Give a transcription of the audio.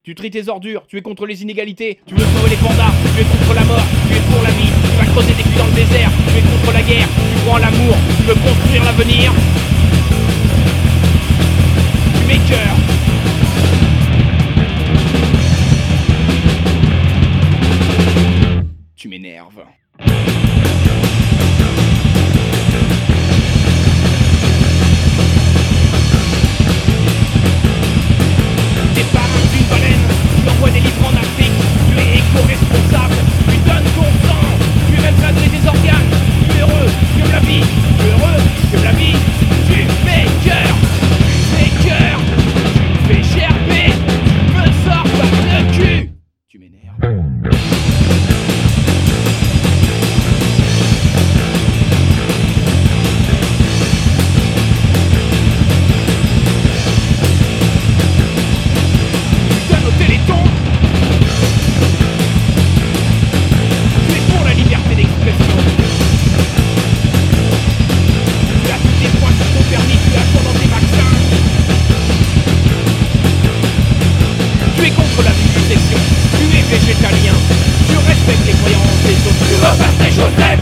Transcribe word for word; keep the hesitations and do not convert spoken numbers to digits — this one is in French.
Tu tries tes ordures, tu es contre les inégalités, tu veux sauver les pandas, tu es contre la mort, tu es pour la vie, tu vas creuser des puits dans le désert, tu es contre la guerre, tu crois en l'amour, tu veux construire l'avenir. Tu m'écœures. Tu m'énerves. T'es parrain d'une baleine, tu envoies des livres en Afrique, tu es éco-responsable, tu donnes ton sang, tu es même cadré tes organes, tu es heureux, tu aimes la vie, tu es heureux, tu aimes la vie, tu m'écœures, tu m'écœures, tu me fais gerber, tu me sors par le cul, tu m'énerves. Végétalien, tu respectes les croyances des autres. Tu veux faire tes choses.